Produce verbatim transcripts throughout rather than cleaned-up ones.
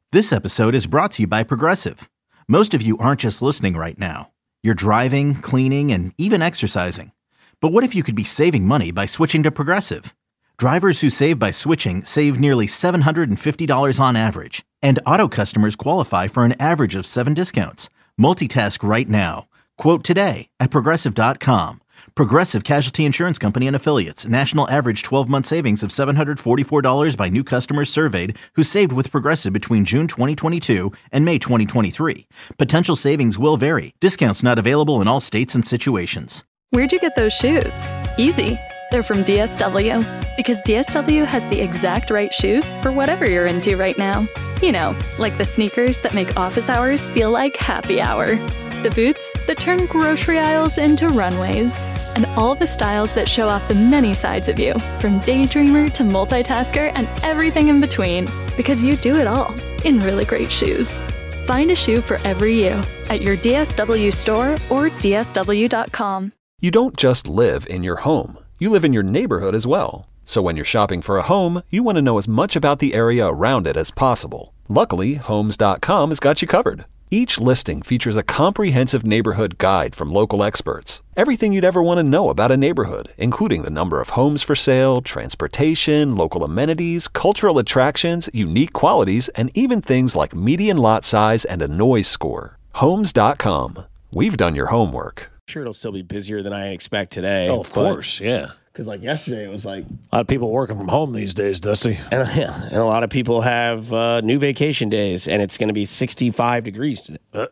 This episode is brought to you by Progressive. Most of you aren't just listening right now. You're driving, cleaning, and even exercising. But what if you could be saving money by switching to Progressive? Drivers who save by switching save nearly seven hundred fifty dollars on average. And auto customers qualify for an average of seven discounts. Multitask right now. Quote today at Progressive dot com. Progressive Casualty Insurance Company and Affiliates. National average twelve-month savings of seven hundred forty-four dollars by new customers surveyed who saved with Progressive between June twenty twenty-two and May twenty twenty-three. Potential savings will vary. Discounts not available in all states and situations. Where'd you get those shoes? Easy. They're from D S W. Because D S W has the exact right shoes for whatever you're into right now. You know, like the sneakers that make office hours feel like happy hour. The boots that turn grocery aisles into runways. And all the styles that show off the many sides of you, from daydreamer to multitasker and everything in between, because you do it all in really great shoes. Find a shoe for every you at your D S W store or D S W dot com. You don't just live in your home, you live in your neighborhood as well. So when you're shopping for a home, you want to know as much about the area around it as possible. Luckily, Homes dot com has got you covered. Each listing features a comprehensive neighborhood guide from local experts. Everything you'd ever want to know about a neighborhood, including the number of homes for sale, transportation, local amenities, cultural attractions, unique qualities, and even things like median lot size and a noise score. Homes dot com. We've done your homework. Sure, it'll still be busier than I expect today. Oh, of course, yeah. Because like yesterday, it was like a lot of people working from home these days, Dusty. And, yeah, and a lot of people have uh, new vacation days, and it's going to be sixty-five degrees today. Uh,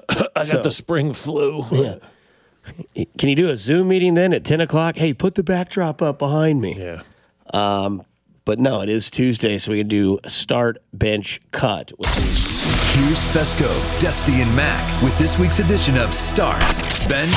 I So- got the spring flu. Yeah. Can you do a Zoom meeting then at ten o'clock? Hey, put the backdrop up behind me. Yeah. Um, but no, it is Tuesday, so we can do start, bench, cut. Here's Fesco, Dusty, and Mac with this week's edition of Start, Bench,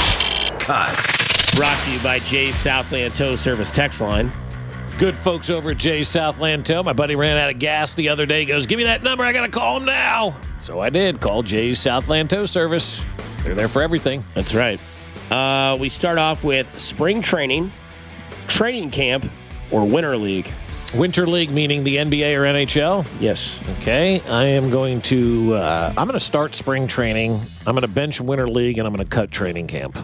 Cut. Brought to you by Jay's Southland Tow Service text line. Good folks over at Jay's Southland Tow. My buddy ran out of gas the other day. He goes, give me that number. I got to call him now. So I did. Call Jay's Southland Tow Service. They're there for everything. That's right. Uh, we start off with spring training, training camp, or winter league. Winter League, meaning the N B A or N H L? Yes. Okay. I am going to, uh, I'm going to start spring training. I'm going to bench Winter League, and I'm going to cut training camp.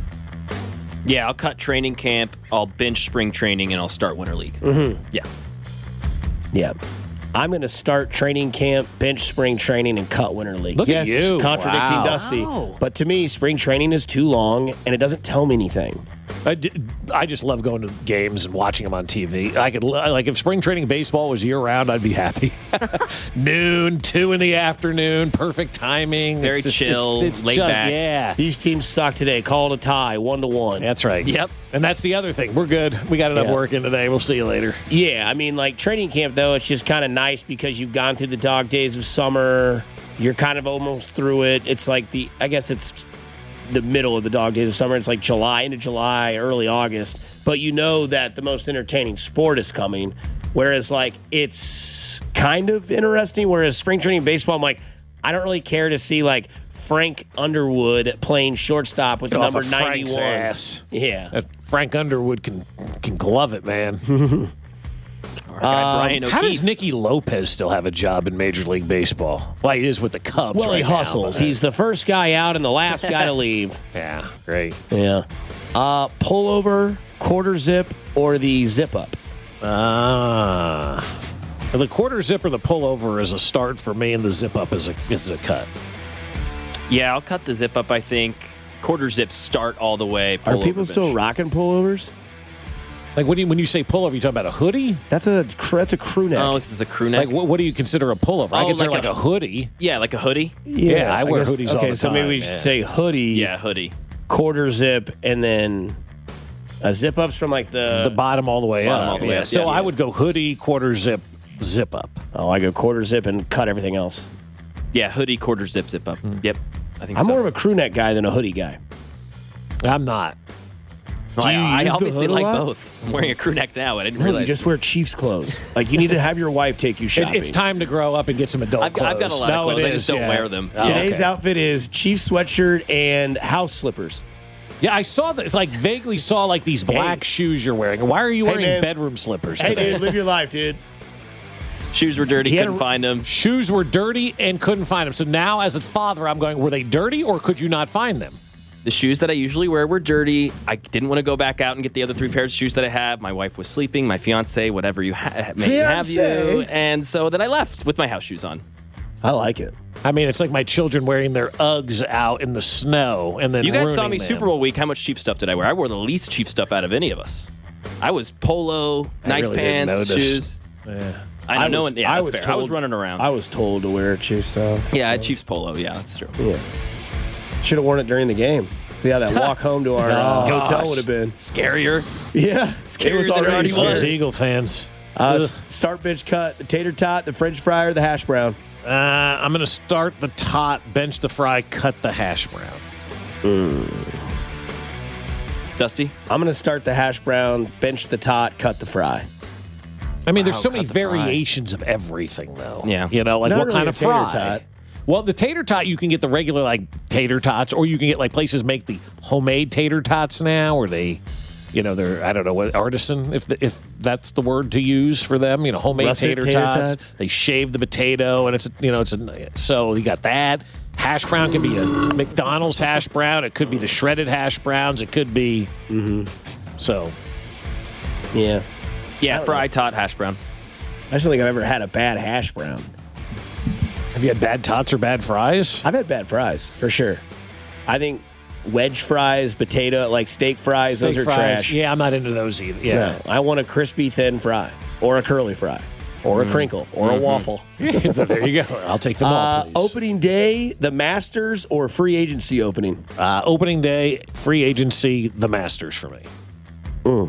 Yeah, I'll cut training camp, I'll bench spring training, and I'll start Winter League. Mm-hmm. Yeah. Yeah. I'm going to start training camp, bench spring training, and cut winter league. Look yes, at you. contradicting Wow. Dusty. Wow. But to me, spring training is too long, and it doesn't tell me anything. I, d- I just love going to games and watching them on T V. I could like if spring training baseball was year round, I'd be happy. Noon, two in the afternoon, perfect timing. Very It's just- chill, it's, it's laid just- back. Yeah, These teams suck today. Call it a tie, one to one. that's right. Yep. And that's the other thing. We're good. We got enough Yeah. work in today. We'll see you later. Yeah, I mean, like training camp, though, it's just kind of nice because you've gone through the dog days of summer. You're kind of almost through it. It's like the, I guess it's the middle of the dog days of summer. It's like July into July, early August. But you know that the most entertaining sport is coming. Whereas, like, it's kind of interesting. Whereas spring training baseball, I'm like, I don't really care to see, like, Frank Underwood playing shortstop with the Get off number of Frank's ninety-one. ass. Yeah. That Frank Underwood can can glove it, man. Our guy Brian How O'Keefe. does Nicky Lopez still have a job in Major League Baseball? Well, he is with the Cubs. Well, right he now, hustles. but- He's the first guy out and the last guy to leave. yeah, great. Yeah. Uh, pullover, quarter zip, or the zip up? Ah. Well, the quarter zip or the pullover is a start for me, and the zip up is a is a cut. Yeah, I'll cut the zip up, I think. Quarter zip start all the way. Are pull people over still bench. rocking pullovers? Like when you when you say pullover, you talking about a hoodie? That's a cr- that's a crew neck. Oh, this is a crew neck? Like what, what do you consider a pullover? I Oh, consider like like, a- a, hoodie. Yeah, like a hoodie. yeah, I wear guess- hoodies all Okay, the so maybe time, we should yeah. say hoodie, Yeah, hoodie. quarter zip, and then a zip ups from like the. The bottom all the way Bottom up. all the way yeah. up, So yeah. I would go hoodie, quarter zip, zip up. oh, I go quarter zip and cut everything else. Yeah, hoodie, quarter zip, zip up. Yep, I think I'm so. more of a crew neck guy than a hoodie guy. I'm not. No, I, you I use the obviously hood a like lot? both. I'm wearing a crew neck now. I didn't No, realize. you just wear Chiefs clothes. Like you need to have your wife take you It, shopping. it's time to grow up and get some adult I've, clothes. I've got a lot no, of clothes. It I is, just don't yeah. wear them. Oh, Today's okay. outfit is Chiefs sweatshirt and house slippers. Yeah, I saw that. It's like vaguely saw like these black Hey. shoes you're wearing. Why are you Hey, wearing man. bedroom slippers Hey, today? dude, live your life, dude. Shoes were dirty, He had couldn't a- find them. Shoes were dirty and couldn't find them. So now, as a father, I'm going, were they dirty or could you not find them? The shoes that I usually wear were dirty. I didn't want to go back out and get the other three pairs of shoes that I have. My wife was sleeping, my fiance, whatever you ha- may have you. Fiancé. And so then I left with my house shoes on. I like it. I mean, it's like my children wearing their Uggs out in the snow and then You guys saw ruining me them. Super Bowl week. How much Chief stuff did I wear? I wore the least Chief stuff out of any of us. I was polo, I nice really didn't pants, notice. shoes. Yeah. I know. I no was- one, yeah, I that's was fair. I was told- running around. I was told to wear Chief stuff. yeah, I had Chiefs polo. Yeah, that's true. Yeah. Should have worn it during the game. See how that walk home to our uh, Gosh. hotel would have been. Scarier. Yeah. Scarier it was than it already already scary. was. Those Eagle fans. Uh, Ugh. s- start, bench, cut, the tater tot, the French fry, or the hash brown. Uh, I'm going to start the tot, bench the fry, cut the hash brown. Dusty? I'm going to start the hash brown, bench the tot, cut the fry. I mean, there's Wow, so many cut the fry. variations of everything, though. Yeah. You know, like Not what really kind a of tater fry? tot. Well, the tater tot, you can get the regular, like, tater tots, or you can get, like, places make the homemade tater tots now, or they, you know, they're, I don't know, what artisan, if the, if that's the word to use for them, you know, homemade Russet tater, tater tots. tots. They shave the potato, and it's, you know, it's a, so you got that. Hash brown can be a McDonald's hash brown. It could be the shredded hash browns. It could be, Mm-hmm. so. Yeah. Yeah, don't fry, know. tot, hash brown. I just don't think I've ever had a bad hash brown. Have you had bad tots or bad fries? I've had bad fries, for sure. I think wedge fries, potato, like steak fries, those Steak are fries. trash. Yeah, I'm not into those either. Yeah. No, I want a crispy, thin fry, or a curly fry, or a crinkle, or a waffle. There you go. I'll take them all, Uh, please. opening day, the Masters, or free agency opening? Uh, opening day, free agency, the Masters for me.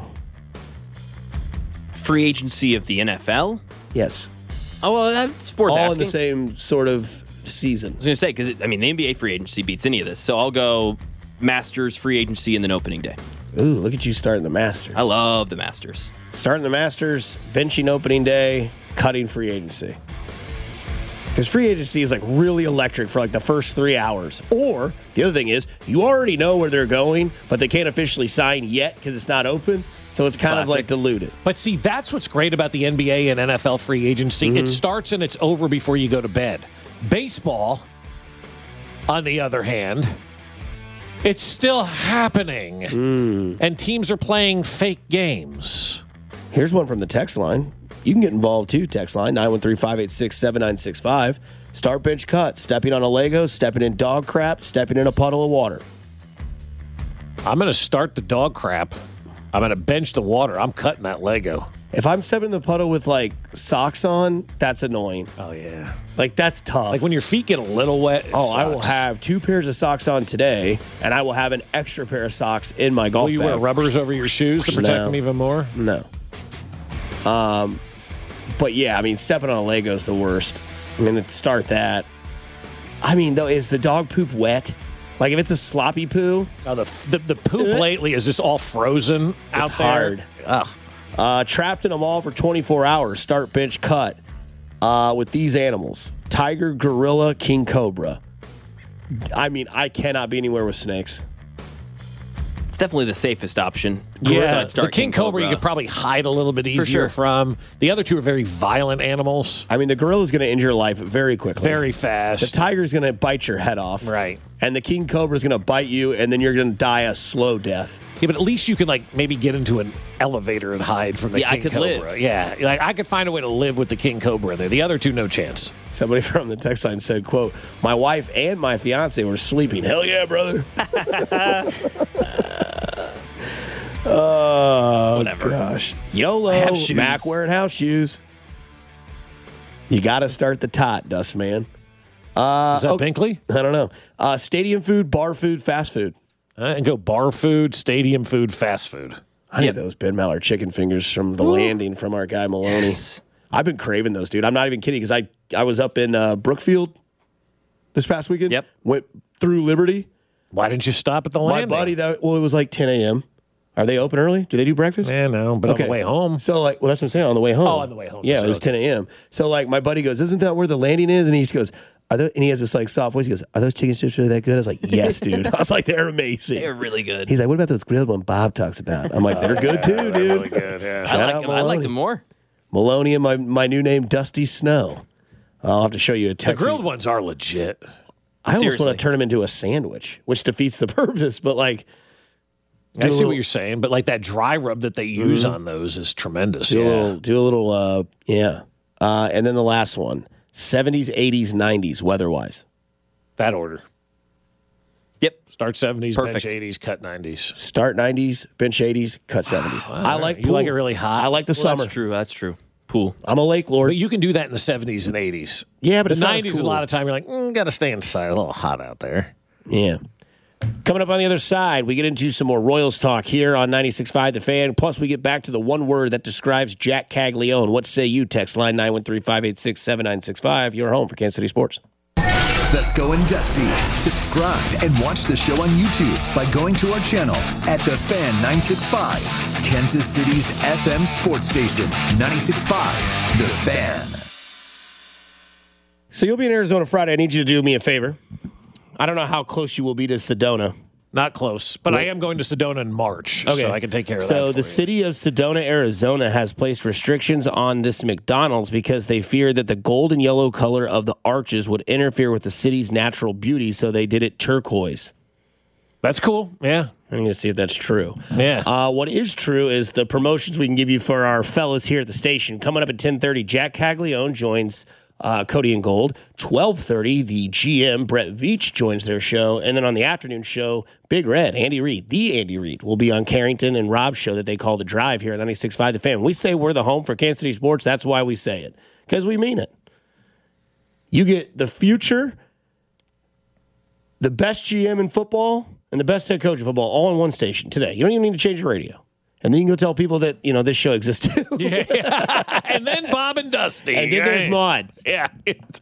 Free agency of the N F L? Yes. Oh, well, that's worth All asking. in the same sort of season. I was going to say, because, I mean, the N B A free agency beats any of this. So I'll go Masters, free agency, and then opening day. Ooh, look at you starting the Masters. I love the Masters. Starting the Masters, benching opening day, cutting free agency. Because free agency is like really electric for like the first three hours. Or the other thing is, you already know where they're going, but they can't officially sign yet because it's not open. So it's kind of Classic. like diluted. But see, that's what's great about the N B A and N F L free agency. Mm-hmm. It starts and it's over before you go to bed. Baseball, on the other hand, it's still happening. Mm. And teams are playing fake games. Here's one from the text line. You can get involved too, text line, nine one three, five eight six, seven nine six five. Start, bench, cut, stepping on a Lego, stepping in dog crap, stepping in a puddle of water. I'm going to start the dog crap. I'm going to bench the water. I'm cutting that Lego. If I'm stepping in the puddle with like socks on, that's annoying. Oh, yeah. Like that's tough. Like when your feet get a little wet. it Oh, I will sucks. have two pairs of socks on today, and I will have an extra pair of socks in my golf Will you bag. wear rubbers over your shoes to protect No. them even more? No. Um, but yeah, I mean, stepping on a Lego is the worst. I mean, let's start that. I mean, though, is the dog poop wet? Like if it's a sloppy poo, Now, the, the, the poop lately is just all frozen out it's there. hard. Ugh. Uh, trapped in a mall for twenty-four hours. Start, bench, cut. Uh, with these animals: tiger, gorilla, king cobra. I mean, I cannot be anywhere with snakes. It's definitely the safest option. Yeah, So I'd start the King Cobra, you could probably hide a little bit easier sure. from. The other two are very violent animals, I mean, the gorilla is going to injure your life very quickly. very The fast. tiger is going to bite your head off. Right. And the king cobra is going to bite you, and then you're going to die a slow death. Yeah, but at least you can like maybe get into an elevator and hide from the Yeah, I King could Cobra. live. Yeah, like I could find a way to live with the King Cobra there. The other two, no chance. Somebody from the text line said, quote, my wife and my fiance were sleeping. Hell yeah, brother. Oh, Whatever. gosh. YOLO, have shoes. Mac wearing house shoes. You got to start the tot, Dust Man. Uh, Is that oh, Binkley? I don't know. Uh, stadium food, bar food, fast food. Uh, and go bar food, stadium food, fast food. I need those Ben Maller chicken fingers from the landing from our guy Maloney. Yes. I've been craving those, dude. I'm not even kidding because I, I was up in uh, Brookfield this past weekend. Yep. Went through Liberty. Why didn't you stop at the My landing? buddy, that well, it was like ten a.m. Are they open early? Do they do breakfast? Yeah, no, but on the way home. So, like, well, that's what I'm saying. On the way home. Oh, on the way home. Yeah, So, it was okay. ten a.m. So, like, my buddy goes, "Isn't that where the landing is?" And he goes, "Are those?" And he has this like soft voice. He goes, "Are those chicken strips really that good?" I was like, "Yes, dude." I was like, "They're amazing." They're really good. He's like, "What about those grilled one Bob talks about?" I'm like, "They're good too, dude." Really good, yeah. I, Shout like out them. I liked Maloney. them more. Maloney and my, my new name, Dusty Snow. I'll have to show you a The text. grilled ones are legit. I almost Seriously. want to turn them into a sandwich, which defeats the purpose, but like. I see little, what you're saying, but like that dry rub that they use mm-hmm. on those is tremendous. Do yeah. a little, do a little, uh, yeah. Uh, and then the last one, seventies, eighties, nineties, weather-wise. That order. Yep. Start seventies, Perfect. bench eighties, cut nineties. Start nineties, bench eighties, cut seventies. Wow, I like you pool. like it really hot. I like the Well, summer. That's true. That's true. Pool. I'm a lake lord. But you can do that in the seventies and eighties. Yeah, but the it's not as nineties, cool. a lot of time, you're like, mm, got to stay inside. A little hot out there. Yeah. Coming up on the other side, we get into some more Royals talk here on ninety-six point five The Fan. Plus, we get back to the one word that describes Jack Caglione. What say you? Text line nine one three, five eight six, seven nine six five. Your home for Kansas City Sports. Fesco and Dusty. Subscribe and watch the show on YouTube by going to our channel at The Fan nine sixty-five, Kansas City's F M sports station. ninety-six point five The Fan. So you'll be in Arizona Friday. I need you to do me a favor. I don't know how close you will be to Sedona. Not close, but I am going to Sedona in March, so I can take care of that. So for the you. city of Sedona, Arizona has placed restrictions on this McDonald's because they feared that the gold and yellow color of the arches would interfere with the city's natural beauty, so they did it turquoise. That's cool. Yeah. I'm going to see if that's true. Yeah. Uh, what is true is the promotions we can give you for our fellas here at the station. Coming up at ten thirty, Jack Caglione joins uh, Cody and Gold. twelve thirty, the G M, Brett Veach, joins their show. And then on the afternoon show, Big Red, Andy Reid, the Andy Reid, will be on Carrington and Rob's show that they call The Drive here at ninety-six point five The Fan. When we say we're the home for Kansas City sports, that's why we say it, because we mean it. You get the future, the best G M in football, and the best head coach in football all in one station today. You don't even need to change your radio. And then you can go tell people that, you know, this show exists too. Yeah. And then Bob and Dusty. And then there's Maud. Yeah. It's,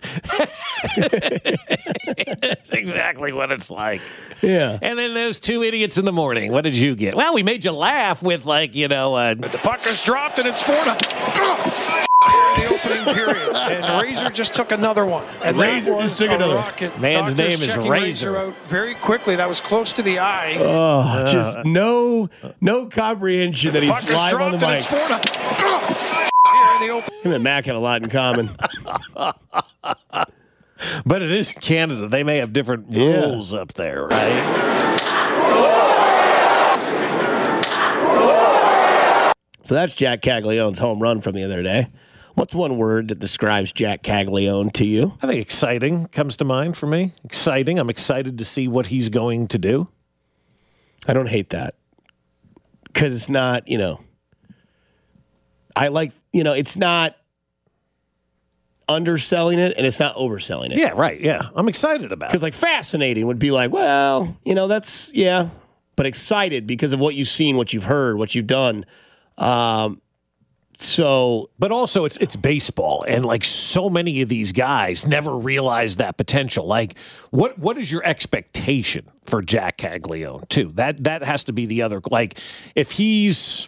it's exactly what it's like. Yeah. And then those two idiots in the morning. What did you get? Well, we made you laugh with, like, you know. Uh, The puck is dropped, and it's four to the opening period. And Razor just took another one. And Razor that just was took a another one. rocket. Man's Doctors name is checking Razor. out very quickly. That was close to the eye. Oh, just no no comprehension that he's Puck is live on the dropped, and mic. it's four to here in the open. Him and Mac have a lot in common. but it is Canada. They may have different Yeah. rules up there, right? So that's Jack Caglione's home run from the other day. What's one word that describes Jack Caglione to you? I think exciting comes to mind for me. Exciting. I'm excited to see what he's going to do. I don't hate that. Because it's not, you know, I like, you know, it's not underselling it and it's not overselling it. Yeah, right. Yeah. I'm excited about it. Because, like, fascinating would be like, well, you know, that's, yeah. But excited because of what you've seen, what you've heard, what you've done. Um, so. But also, it's it's baseball, and like so many of these guys never realize that potential. Like, what what is your expectation for Jack Caglione, too? That that has to be the other. Like, if he's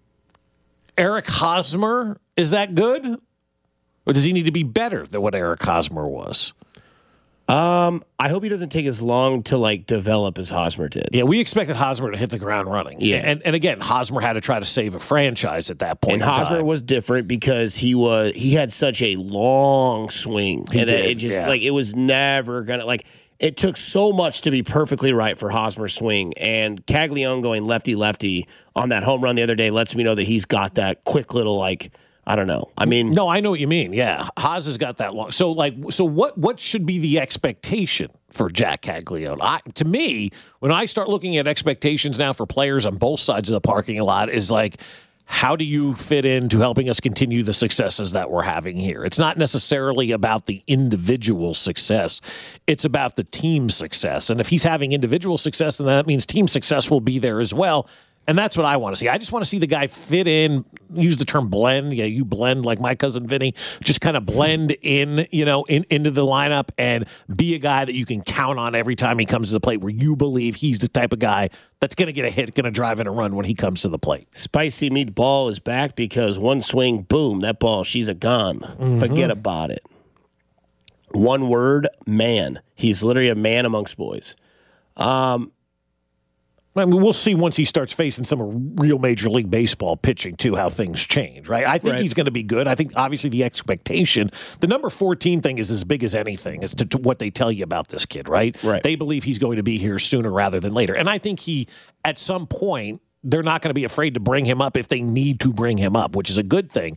Eric Hosmer, is that good? Or does he need to be better than what Eric Hosmer was? Um, I hope he doesn't take as long to like develop as Hosmer did. Yeah, we expected Hosmer to hit the ground running. Yeah. And and again, Hosmer had to try to save a franchise at that point. And in Hosmer time. was different because he was he had such a long swing, He and that did, it just yeah. like it was never gonna like it took so much to be perfectly right for Hosmer's swing. And Caglione going lefty lefty on that home run the other day lets me know that he's got that quick little like. I don't know. I mean, no, I know what you mean. Yeah, Haas has got that long. So, like, so what? What should be the expectation for Jack Caglione? I, to me, when I start looking at expectations now for players on both sides of the parking lot, is like, how do you fit into helping us continue the successes that we're having here? It's not necessarily about the individual success; it's about the team success. And if he's having individual success, then that means team success will be there as well. And that's what I want to see. I just want to see the guy fit in, use the term blend. Yeah, you blend like my cousin Vinny. Just kind of blend in, you know, in, into the lineup and be a guy that you can count on every time he comes to the plate where you believe he's the type of guy that's going to get a hit, going to drive in a run when he comes to the plate. Spicy Meatball is back because one swing, boom, that ball, she's a gone. Mm-hmm. Forget about it. One word, man. He's literally a man amongst boys. Um, I mean, we'll see once he starts facing some real Major League Baseball pitching, too, how things change, right? I think right. he's going to be good. I think, obviously, the expectation, the number fourteen thing is as big as anything as to, to what they tell you about this kid, right? Right. They believe he's going to be here sooner rather than later. And I think he, at some point, they're not going to be afraid to bring him up if they need to bring him up, which is a good thing.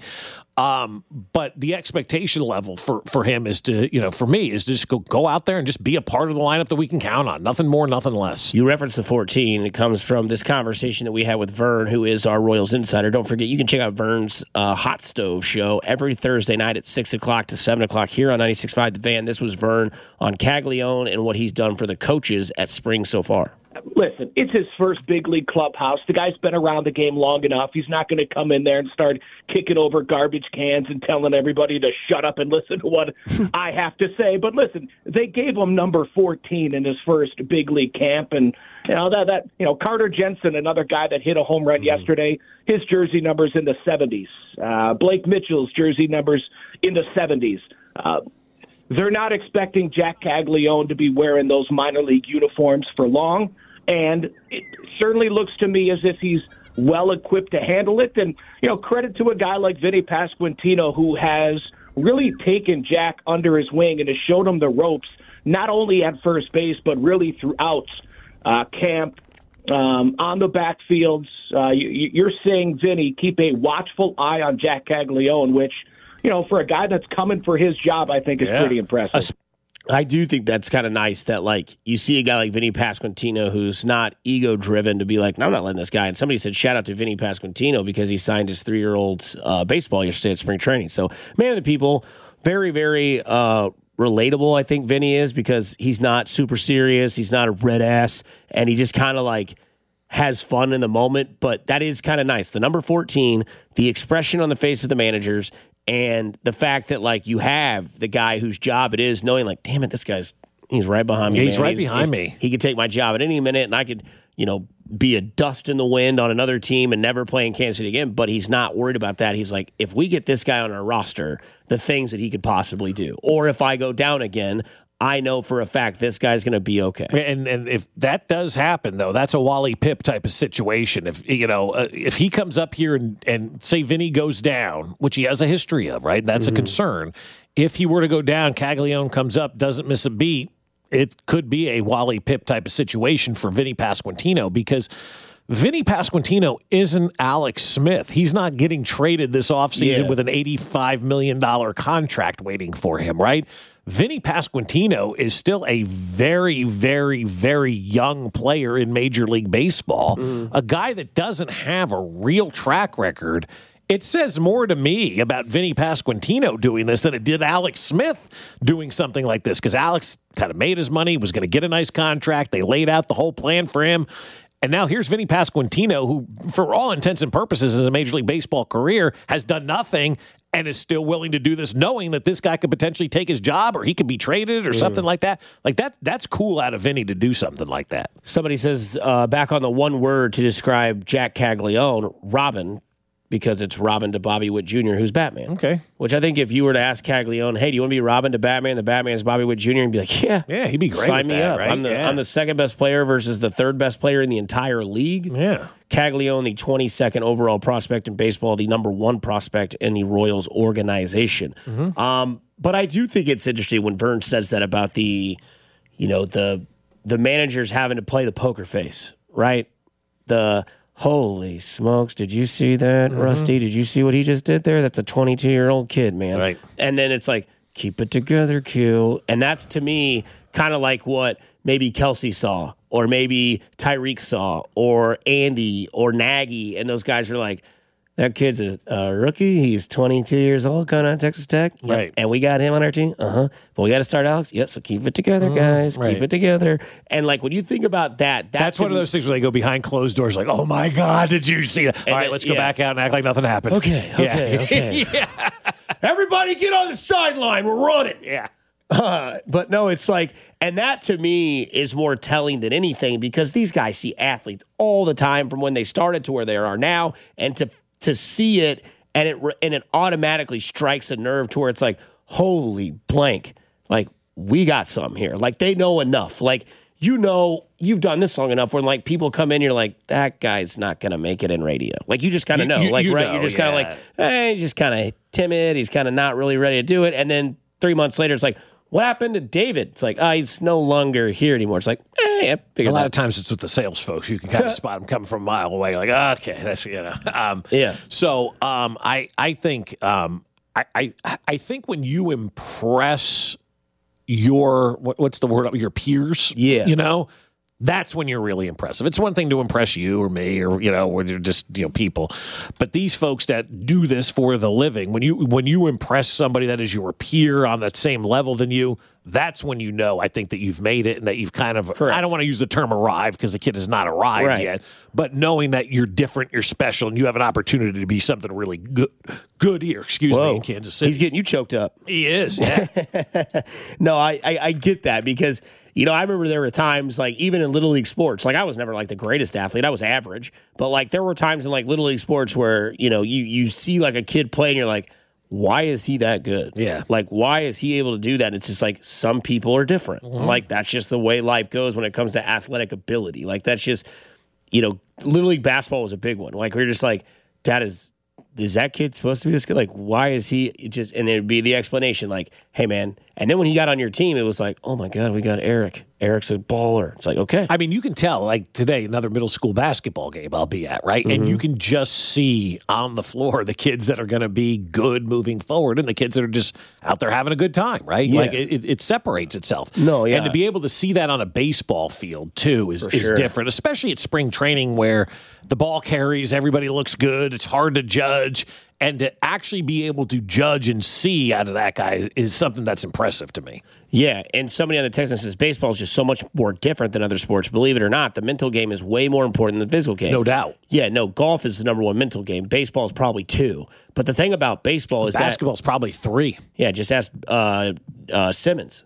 Um, but the expectation level for, for him is to, you know, for me, is to just go, go out there and just be a part of the lineup that we can count on. Nothing more, nothing less. You referenced the fourteen. It comes from this conversation that we had with Vern, who is our Royals insider. Don't forget, you can check out Vern's uh, Hot Stove show every Thursday night at six o'clock to seven o'clock here on ninety-six point five The Van. This was Vern on Caglione and what he's done for the coaches at Spring so far. Listen, it's his first big league clubhouse. The guy's been around the game long enough. He's not going to come in there and start kicking over garbage cans and telling everybody to shut up and listen to what I have to say. But listen, they gave him number fourteen in his first big league camp, and you know that that you know Carter Jensen, another guy that hit a home run mm-hmm. yesterday, his jersey number's in the seventies. Uh, Blake Mitchell's jersey number's in the seventies. Uh, they're not expecting Jack Caglione to be wearing those minor league uniforms for long. And it certainly looks to me as if he's well equipped to handle it. And, you know, credit to a guy like Vinny Pasquantino, who has really taken Jack under his wing and has showed him the ropes, not only at first base, but really throughout uh, camp, um, on the backfields. Uh, you, you're seeing Vinny keep a watchful eye on Jack Caglione, which, you know, for a guy that's coming for his job, I think is yeah. pretty impressive. I do think that's kind of nice that, like, you see a guy like Vinny Pasquantino who's not ego-driven to be like, no, I'm not letting this guy. And somebody said, shout out to Vinny Pasquantino because he signed his three-year-old uh, baseball yesterday at spring training. So, man of the people, very, very uh, relatable, I think Vinny is, because he's not super serious. He's not a red ass. And he just kind of, like, has fun in the moment. But that is kind of nice. The number fourteen, the expression on the face of the managers, and the fact that, like, you have the guy whose job it is, knowing, like, damn it, this guy's he's right behind me. Yeah, he's man. right he's, behind he's, me. He could take my job at any minute, and I could, you know, be a dust in the wind on another team and never play in Kansas City again. But he's not worried about that. He's like, if we get this guy on our roster, the things that he could possibly do, or if I go down again, I know for a fact this guy's going to be okay. And and if that does happen, though, that's a Wally Pipp type of situation. If you know, uh, if he comes up here and, and say Vinny goes down, which he has a history of, right? That's mm-hmm. a concern. If he were to go down, Caglione comes up, doesn't miss a beat, it could be a Wally Pipp type of situation for Vinny Pasquantino, because Vinny Pasquantino isn't Alex Smith. He's not getting traded this offseason yeah. with an eighty-five million dollars contract waiting for him, right? Vinny Pasquantino is still a very, very, very young player in Major League Baseball, mm. a guy that doesn't have a real track record. It says more to me about Vinny Pasquantino doing this than it did Alex Smith doing something like this, because Alex kind of made his money, was going to get a nice contract. They laid out the whole plan for him. And now here's Vinny Pasquantino, who, for all intents and purposes, in a Major League Baseball career, has done nothing and is still willing to do this, knowing that this guy could potentially take his job or he could be traded or mm. something like that. Like that, that's cool out of Vinny to do something like that. Somebody says, uh, back on the one word to describe Jack Caglione, Robin, because it's Robin to Bobby Witt Junior, who's Batman. Okay. Which I think if you were to ask Caglione, hey, do you want to be Robin to Batman? The Batman's Bobby Witt Junior, and be like, yeah. Yeah, he'd be great Sign with me that, up. right? I'm the yeah. I'm the second best player versus the third best player in the entire league. Yeah. Caglione, the twenty-second overall prospect in baseball, the number one prospect in the Royals organization. Mm-hmm. Um, but I do think it's interesting when Vern says that about the, you know, the the managers having to play the poker face, right? The holy smokes, did you see that, mm-hmm. Rusty? Did you see what he just did there? That's a twenty-two-year-old kid, man. Right. And then it's like, keep it together, Q. And that's, to me, kind of like what maybe Kelsey saw, or maybe Tyreek saw, or Andy, or Nagy, and those guys are like, that kid's a, a rookie. He's twenty-two years old, coming out of Texas Tech. Yep. Right. And we got him on our team. Uh-huh. But we got to start Alex. Yeah, so keep it together, guys. Right. Keep it together. And, like, when you think about that, that that's one me, of those things where they go behind closed doors like, oh, my God, did you see that? All right, then, let's go yeah. back out and act like nothing happened. Okay, okay, yeah. okay. yeah. Everybody get on the sideline. We're running. Yeah. Uh, but no, it's like, and that to me is more telling than anything, because these guys see athletes all the time from when they started to where they are now, and to to see it and it and it automatically strikes a nerve to where it's like, holy blank, like we got something here. Like they know enough. Like, you know, you've done this long enough when like people come in, you're like, that guy's not going to make it in radio. Like you just kind of know, You- like, you right. know, You're just kind of yeah. like, hey, he's just kind of timid. He's kind of not really ready to do it. And then three months later, it's like, what happened to David? It's like, oh, he's no longer here anymore. It's like, eh, yeah, A figured lot that. of times it's with the sales folks. You can kind of spot them coming from a mile away. Like, okay, that's you know. Um, Yeah. So um, I I think um, I, I I think when you impress your what, what's the word your peers, Yeah. you know, that's when you're really impressive. It's one thing to impress you or me or you know or just you know people, but these folks that do this for the living, when you when you impress somebody that is your peer on that same level than you, that's when you know I think that you've made it and that you've kind of Correct. I don't want to use the term arrived because the kid has not arrived Right. yet, but knowing that you're different, you're special, and you have an opportunity to be something really good good here. Excuse Whoa. me, in Kansas City. He's getting you choked up. he is, yeah. No, I, I I get that because you know I remember there were times like even in little league sports, like I was never like the greatest athlete, I was average, but like there were times in like little league sports where you know you you see like a kid play and you're like, why is he that good? Yeah. like why is he able to do that? And it's just like some people are different. Mm-hmm. Like that's just the way life goes when it comes to athletic ability. Like that's just you know little league basketball was a big one. Like we're just like that is. Is that kid supposed to be this good? Like, why is he it just, and it'd be the explanation like, hey, man. And then when he got on your team, it was like, oh my God, we got Eric. Eric's a baller. It's like, okay. I mean, you can tell, like today, another middle school basketball game I'll be at, right? Mm-hmm. And you can just see on the floor the kids that are going to be good moving forward and the kids that are just out there having a good time, right? Yeah. Like it, it, it separates itself. No, yeah. And to be able to see that on a baseball field, too, is, is sure. different, especially at spring training where the ball carries, everybody looks good, it's hard to judge. And to actually be able to judge and see out of that guy is something that's impressive to me. Yeah. And somebody on the text says baseball is just so much more different than other sports. Believe it or not, the mental game is way more important than the physical game. No doubt. Yeah. No, golf is the number one mental game. Baseball is probably two. But the thing about baseball is Basketball's probably three. that, yeah, just ask uh, uh, Simmons,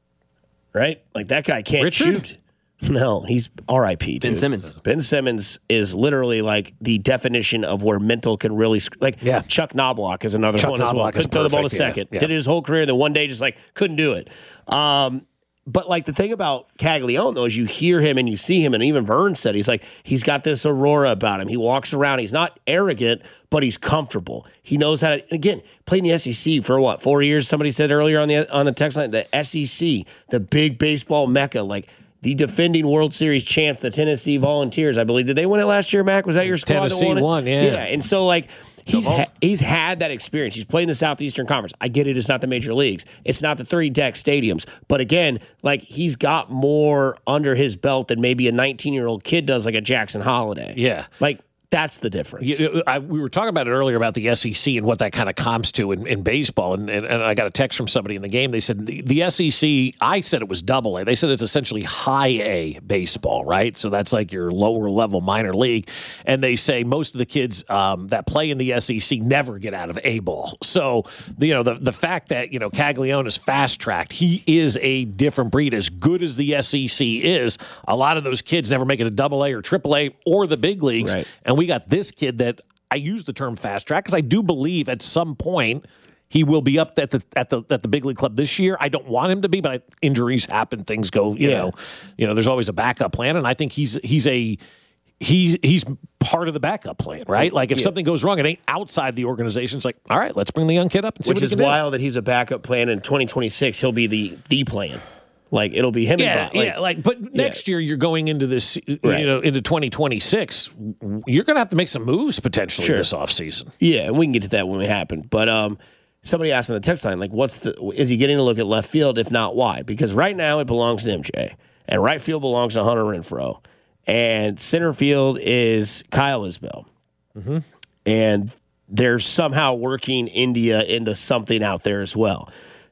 right? Like that guy can't Richard? shoot. No, he's R I P Ben Simmons. Ben Simmons is literally like the definition of where mental can really sc- like. Yeah. Chuck Knobloch is another Chuck one as well. Knobloch is Couldn't throw the ball to perfect, yeah, second. yeah. Did it his whole career. Then one day just like couldn't do it. Um, but like the thing about Caglione though is you hear him and you see him, and even Vern said he's like he's got this aurora about him. He walks around. He's not arrogant, but he's comfortable. He knows how to. And again, playing the S E C for what four years? Somebody said earlier on the on the text line, the S E C, the big baseball mecca, like. The defending World Series champs, the Tennessee Volunteers, I believe. Did they win it last year, Mac? Was that your squad that Tennessee won it? won, yeah. Yeah, and so, like, he's ha- he's had that experience. He's played in the Southeastern Conference. I get it. It's not the major leagues. It's not the three-deck stadiums. But, again, like, he's got more under his belt than maybe a nineteen-year-old kid does, like a Jackson Holiday. Yeah. Like, that's the difference. You, I, we were talking about it earlier about the S E C and what that kind of comps to in, in baseball. And, and, and I got a text from somebody in the game. They said the, the S E C, I said it was double A. They said it's essentially high A baseball, right? So that's like your lower level minor league. And they say most of the kids um, that play in the S E C never get out of A ball. So, you know, the, the fact that, you know, Caglione is fast tracked, he is a different breed. As good as the S E C is, a lot of those kids never make it a double A or triple A or the big leagues. Right. And we got this kid that I use the term fast track because I do believe at some point he will be up at the at the at the big league club this year. I don't want him to be, but I, injuries happen, things go. You Yeah. know, you know. There's always a backup plan, and I think he's he's a he's he's part of the backup plan, right? Like if Yeah. something goes wrong, it ain't outside the organization. It's like, all right, let's bring the young kid up and see Which what he is can do. wild that he's a backup plan. In twenty twenty-six, he'll be the the plan. Like, it'll be him Yeah, and Bob. Like, yeah, like, but next year you're going into this, Right. you know, into twenty twenty-six. You're going to have to make some moves potentially Sure. this offseason. Yeah, and we can get to that when it happen. But um, somebody asked on the text line, like, what's the is he getting a look at left field? If not, why? Because right now it belongs to M J, and right field belongs to Hunter Renfroe, and center field is Kyle Isbell, Mm-hmm. and they're somehow working India into something out there as well.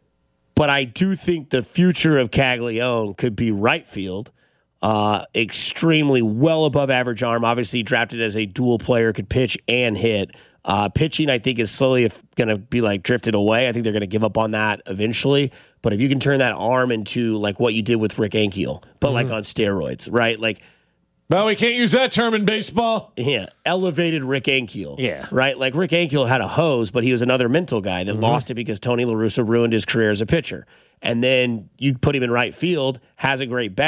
But I do think the future of Caglione could be right field. Uh, extremely well above average arm. Obviously drafted as a dual player, could pitch and hit. Uh, pitching, I think, is slowly going to be like drifted away. I think they're going to give up on that eventually. But if you can turn that arm into like what you did with Rick Ankiel, but like on steroids, right? Like, No, we can't use that term in baseball. yeah, elevated Rick Ankiel. Yeah. Right? Like Rick Ankiel had a hose, but he was another mental guy that lost it because Tony La Russa ruined his career as a pitcher. And then you put him in right field, has a great bat,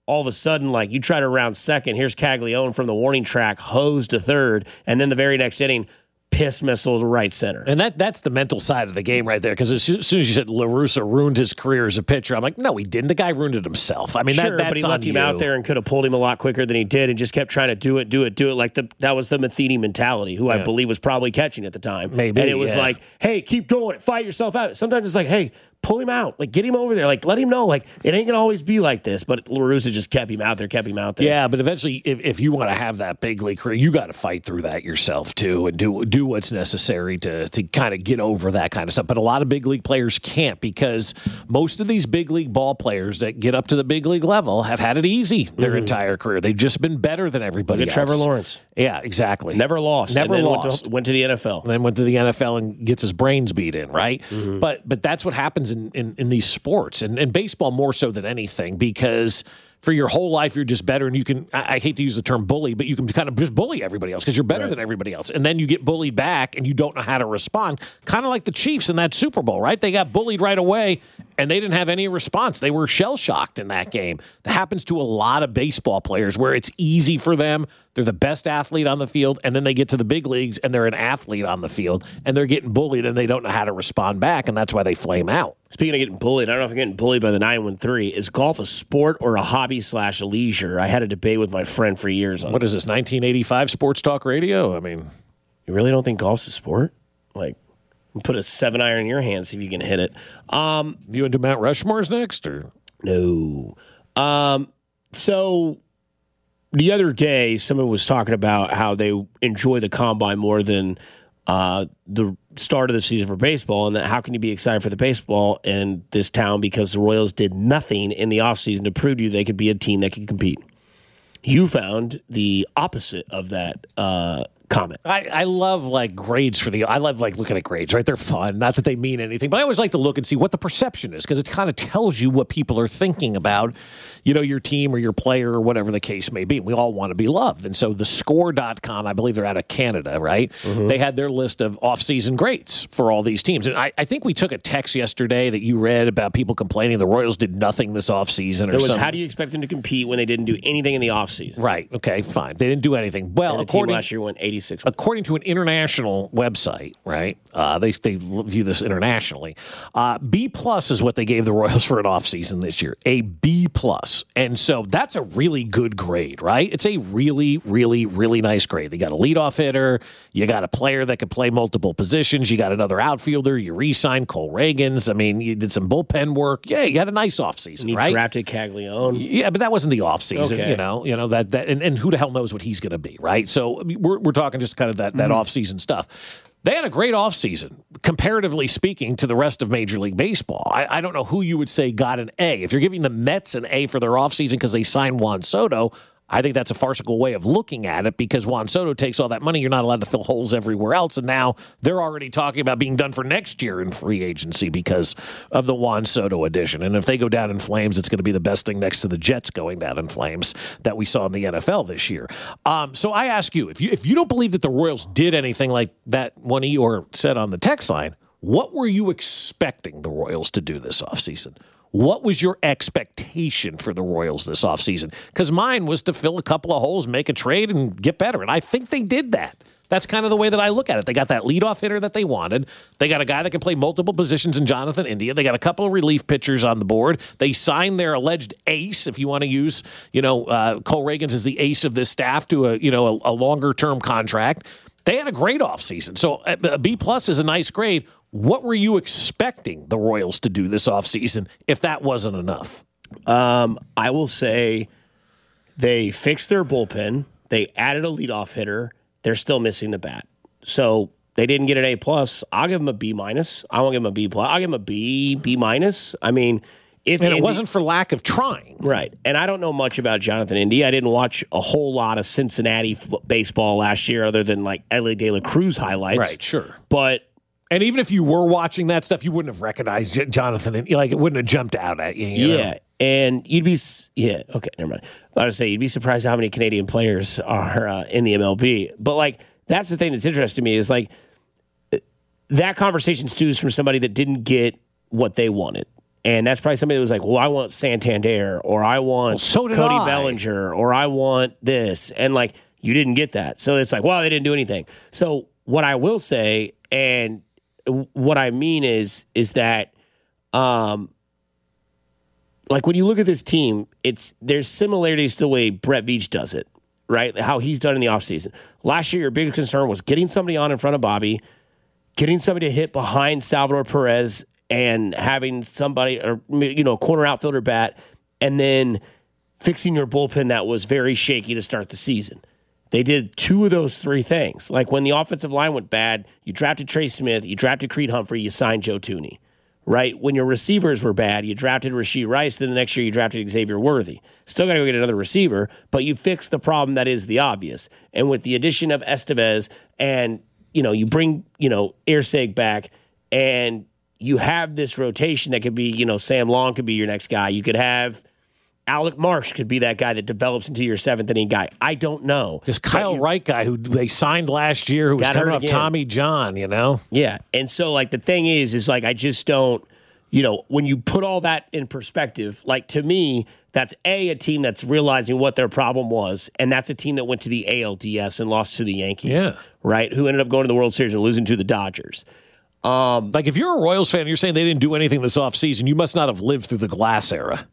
all of a sudden, like, you try to round second, here's Caglione from the warning track, hose to third, and then the very next inning, piss missile to right center. And that that's the mental side of the game right there, because as soon as you said La Russa ruined his career as a pitcher, I'm like, no, he didn't. The guy ruined it himself. I mean, sure, that, that's but he on left him you. out there and could have pulled him a lot quicker than he did and just kept trying to do it, do it, do it. Like the that was the Matheny mentality, who Yeah. I believe was probably catching at the time. Maybe, And it was yeah. like, hey, keep going, fight yourself out. Sometimes it's like, hey, pull him out. Like, get him over there. Like, let him know, like, it ain't going to always be like this. But La Russa just kept him out there, kept him out there. Yeah, but eventually, if, if you want to have that big league career, you got to fight through that yourself too, and do do what's necessary to to kind of get over that kind of stuff. But a lot of big league players can't, because most of these big league ball players that get up to the big league level have had it easy their Mm-hmm. entire career. They've just been better than everybody Look at else. Trevor Lawrence. Yeah, exactly. Never lost. Never and then lost. Went to, went to the N F L. And then went to the N F L and gets his brains beat in, right? Mm-hmm. But but that's what happens in, in, in these sports, and, and baseball more so than anything, because for your whole life you're just better, and you can, I, I hate to use the term bully, but you can kind of just bully everybody else because you're better Right. than everybody else. And then you get bullied back and you don't know how to respond. Kind of like the Chiefs in that Super Bowl, right? They got bullied right away and they didn't have any response. They were shell-shocked in that game. That happens to a lot of baseball players where it's easy for them. They're the best athlete on the field, and then they get to the big leagues and they're an athlete on the field, and they're getting bullied and they don't know how to respond back, and that's why they flame out. Speaking of getting bullied, I don't know if I'm getting bullied by the nine one three. Is golf a sport or a hobby slash leisure? I had a debate with my friend for years on What is this, nineteen eighty-five Sports Talk Radio? I mean, You really don't think golf's a sport? Like, put a seven iron in your hand, see if you can hit it. Um, you into Mount Rushmore's next, or no? Um, so the other day, someone was talking about how they enjoy the combine more than uh, the start of the season for baseball, and that how can you be excited for the baseball in this town because the Royals did nothing in the offseason to prove to you they could be a team that could compete. You found the opposite of that uh, comment. I, I love like grades for the I love like looking at grades, right? They're fun. Not that they mean anything, but I always like to look and see what the perception is, because it kind of tells you what people are thinking about, you know, your team or your player or whatever the case may be. We all want to be loved. And so the score dot com, I believe they're out of Canada, right? Mm-hmm. They had their list of off-season grades for all these teams. And I, I think we took a text yesterday that you read about people complaining the Royals did nothing this offseason. Or It was, something. how do you expect them to compete when they didn't do anything in the offseason? Right. Okay, fine. They didn't do anything. Well, And the according team last year went eighty-six. According to an international website, right? Uh, they they view this internationally. Uh, B plus is what they gave the Royals for an offseason this year. A B plus, and so that's a really good grade, right? It's a really, really, really nice grade. They got a leadoff hitter. You got a player that can play multiple positions. You got another outfielder. You re-signed Cole Reagans. I mean, you did some bullpen work. Yeah, you had a nice offseason, You right? drafted Caglione. Yeah, but that wasn't the offseason, Okay. you know. You know that that and, and who the hell knows what he's going to be, right? So I mean, we're we're talking just kind of that that Mm-hmm. offseason stuff. They had a great offseason, comparatively speaking, to the rest of Major League Baseball. I, I don't know who you would say got an A. If you're giving the Mets an A for their offseason because they signed Juan Soto, I think that's a farcical way of looking at it, because Juan Soto takes all that money. You're not allowed to fill holes everywhere else. And now they're already talking about being done for next year in free agency because of the Juan Soto addition. And if they go down in flames, it's going to be the best thing next to the Jets going down in flames that we saw in the N F L this year. Um, so I ask you, if you, if you don't believe that the Royals did anything like that one Eeyore said on the text line, what were you expecting the Royals to do this offseason? What was your expectation for the Royals this offseason? Because mine was to fill a couple of holes, make a trade, and get better. And I think they did that. That's kind of the way that I look at it. They got that leadoff hitter that they wanted. They got a guy that can play multiple positions in Jonathan India. They got a couple of relief pitchers on the board. They signed their alleged ace, if you want to use, you know, uh, Cole Reagans as the ace of this staff, to a, you know, a, a longer term contract. They had a great offseason. So a B plus is a nice grade. What were you expecting the Royals to do this offseason if that wasn't enough? Um, I will say they fixed their bullpen. They added a leadoff hitter. They're still missing the bat. So they didn't get an A plus. I'll give them a B minus. I won't give them a B plus. I'll give them a B, B minus. I mean, if and it Indy, wasn't for lack of trying. Right. And I don't know much about Jonathan Indy. I didn't watch a whole lot of Cincinnati f- baseball last year other than like Ellie De La Cruz highlights. Right, sure. But And even if you were watching that stuff, you wouldn't have recognized J- Jonathan. And, like, it wouldn't have jumped out at you. you yeah. know? And you'd be, s- yeah, okay, never mind. I was say you'd be surprised how many Canadian players are uh, in the M L B. But like, that's the thing that's interesting to me is like that conversation stews from somebody that didn't get what they wanted. And that's probably somebody that was like, well, I want Santander, or I want well, so did Cody I. Bellinger, or I want this. And, like, you didn't get that. So it's like, well, they didn't do anything. So what I will say, and what I mean is, is that, um, like, when you look at this team, it's there's similarities to the way Brett Veach does it, right? How he's done in the offseason. Last year, your biggest concern was getting somebody on in front of Bobby, getting somebody to hit behind Salvador Perez, and having somebody, or, you know, corner outfielder bat, and then fixing your bullpen that was very shaky to start the season. They did two of those three things. Like, when the offensive line went bad, you drafted Trey Smith, you drafted Creed Humphrey, you signed Joe Thuney. Right? When your receivers were bad, you drafted Rashee Rice, then the next year you drafted Xavier Worthy. Still got to go get another receiver, but you fixed the problem that is the obvious. And with the addition of Estevez, and, you know, you bring, you know, Irsay back, and you have this rotation that could be, you know, Sam Long could be your next guy. You could have Alec Marsh could be that guy that develops into your seventh inning guy. I don't know. This Kyle Wright guy who they signed last year, who was coming off Tommy John, you know? Yeah. And so, like, the thing is, is like, I just don't, you know, when you put all that in perspective, like, to me, that's A, a team that's realizing what their problem was, and that's a team that went to the A L D S and lost to the Yankees, yeah. right? Who ended up going to the World Series and losing to the Dodgers. Um, like, if you're a Royals fan and you're saying they didn't do anything this offseason, you must not have lived through the Glass era.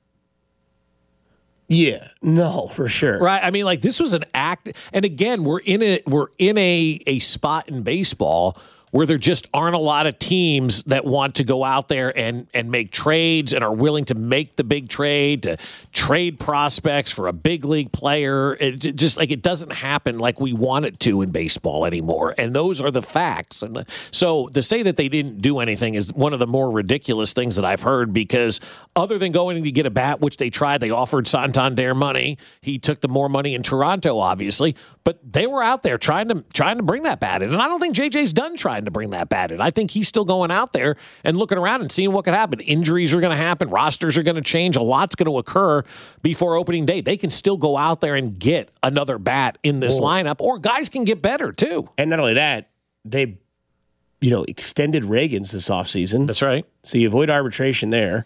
Yeah, no, for sure. Right. I mean, like, this was an act. And again, we're in a we're in a a spot in baseball where there just aren't a lot of teams that want to go out there and, and make trades and are willing to make the big trade, to trade prospects for a big league player. It just, like, it doesn't happen like we want it to in baseball anymore. And those are the facts. And so to say that they didn't do anything is one of the more ridiculous things that I've heard, because other than going to get a bat, which they tried, they offered Santander money. He took the more money in Toronto, obviously, but they were out there trying to trying to bring that bat in. And I don't think J J's done trying to bring that bat in. I think he's still going out there and looking around and seeing what could happen. Injuries are going to happen. Rosters are going to change. A lot's going to occur before opening day. They can still go out there and get another bat in this Whoa. lineup, or guys can get better too. And not only that, they, you know, extended Reagans this offseason. That's right. So you avoid arbitration there.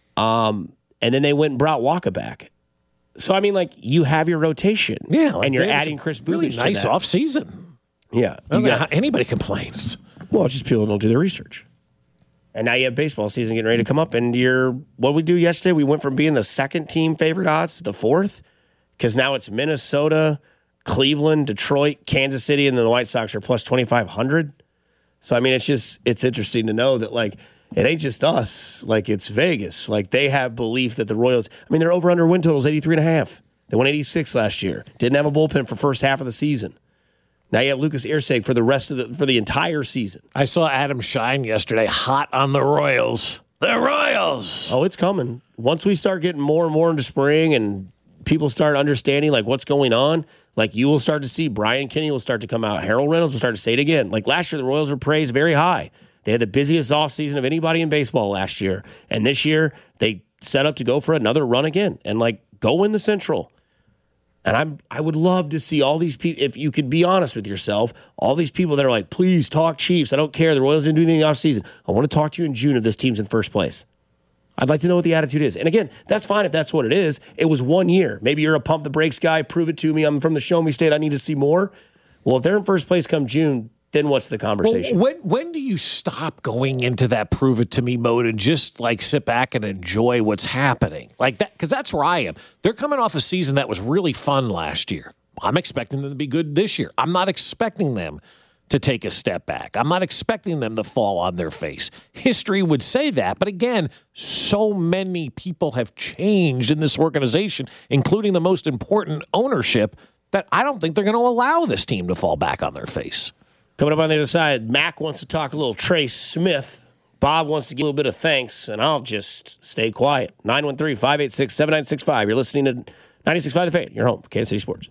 Um, and then they went and brought Waka back. So, I mean, like, you have your rotation. Yeah. Like, and you're adding Chris Bubic really nice to that. offseason. Yeah. You got, got, anybody complains. Well, it's just people don't do their research. And now you have baseball season getting ready to come up, and you're, what did we do yesterday? We went from being the second team favorite odds to the fourth, because now it's Minnesota, Cleveland, Detroit, Kansas City, and then the White Sox are plus twenty-five hundred. So, I mean, it's just, it's interesting to know that, like, it ain't just us. Like, it's Vegas. Like, they have belief that the Royals, I mean, their over-under win total is eighty-three and a half. They won eighty-six last year. Didn't have a bullpen for first half of the season. Now you have Lucas Irsay for the rest of the for the entire season. I saw Adam Shine yesterday, hot on the Royals. The Royals. Oh, it's coming. Once we start getting more and more into spring, and people start understanding, like, what's going on, like, you will start to see Brian Kinney will start to come out. Harold Reynolds will start to say it again. Like, last year, the Royals were praised very high. They had the busiest offseason of anybody in baseball last year, and this year they set up to go for another run again and, like, go win the Central. And I'm, I would love to see all these people, if you could be honest with yourself, all these people that are like, please talk Chiefs. I don't care. The Royals didn't do anything in the offseason. I want to talk to you in June if this team's in first place. I'd like to know what the attitude is. And again, that's fine if that's what it is. It was one year. Maybe you're a pump the brakes guy. Prove it to me. I'm from the show me state. I need to see more. Well, if they're in first place come June, then what's the conversation? Well, when when do you stop going into that prove it to me mode and just, like, sit back and enjoy what's happening? Like that, because that's where I am. They're coming off a season that was really fun last year. I'm expecting them to be good this year. I'm not expecting them to take a step back. I'm not expecting them to fall on their face. History would say that, but again, so many people have changed in this organization, including the most important ownership, that I don't think they're going to allow this team to fall back on their face. Coming up on the other side, Mac wants to talk a little Trey Smith. Bob wants to give a little bit of thanks, and I'll just stay quiet. nine one three, five eight six, seven nine six five. You're listening to ninety-six point five The Fan. You're home for Kansas City Sports.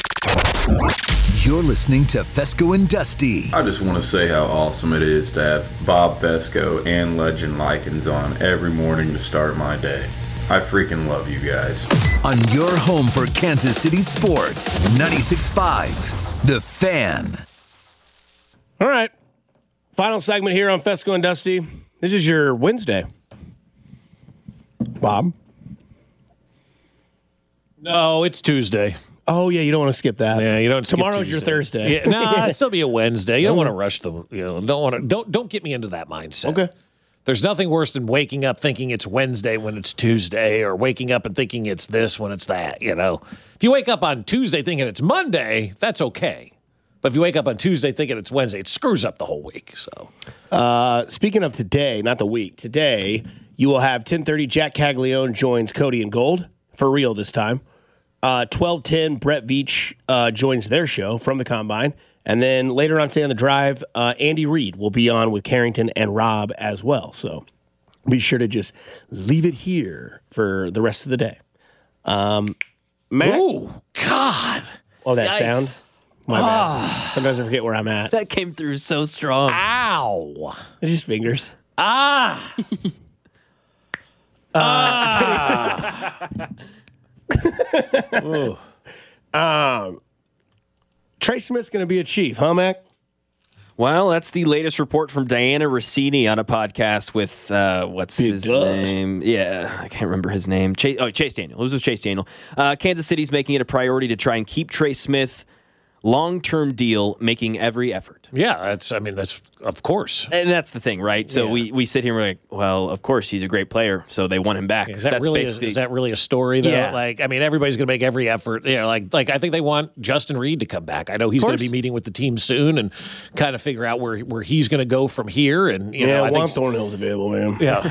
You're listening to Fesco and Dusty. I just want to say how awesome it is to have Bob Fesco and Legend Likens on every morning to start my day. I freaking love you guys. On your home for Kansas City Sports, ninety-six point five The Fan. All right. Final segment here on Fesco and Dusty. This is your Wednesday. Bob? No, it's Tuesday. Oh, yeah, you don't want to skip that. Yeah, you don't. skip Tomorrow's your Tuesday. Thursday. Yeah, no, it'll still be a Wednesday. You don't want to rush the. You know, don't want to. Don't don't get me into that mindset. Okay. There's nothing worse than waking up thinking it's Wednesday when it's Tuesday, or waking up and thinking it's this when it's that. You know, if you wake up on Tuesday thinking it's Monday, that's okay. But if you wake up on Tuesday thinking it's Wednesday, it screws up the whole week. So, uh, speaking of today, not the week, today you will have ten thirty. Jack Caglione joins Cody and Gold for real this time. Uh, twelve ten, Brett Veach uh, joins their show from the Combine. And then later on today on the drive, uh, Andy Reid will be on with Carrington and Rob as well. So be sure to just leave it here for the rest of the day. Um, Matt? oh God! Oh, that Yikes. sound? My bad. Sometimes I forget where I'm at. That came through so strong. Ow! It's just fingers. Ah! uh, um, Trey Smith's going to be a Chief, huh, Mac? Well, that's the latest report from Diana Rossini on a podcast with, uh, what's Big his Dust. name? Yeah, I can't remember his name. Chase, oh, Chase Daniel. It was with Chase Daniel. Uh, Kansas City's making it a priority to try and keep Trey Smith. Long-term deal, making every effort. Yeah, that's. I mean, that's of course. And that's the thing, right? So Yeah. we, we sit here and we're like, well, of course, he's a great player, so they want him back. Is that that's really? basically, Is, is that really a story though? Yeah. Like, I mean, everybody's going to make every effort. You know, like, like I think they want Justin Reed to come back. I know he's going to be meeting with the team soon and kind of figure out where where he's going to go from here. And you Yeah, know, I Juan think Thornhill's available, man. Yeah,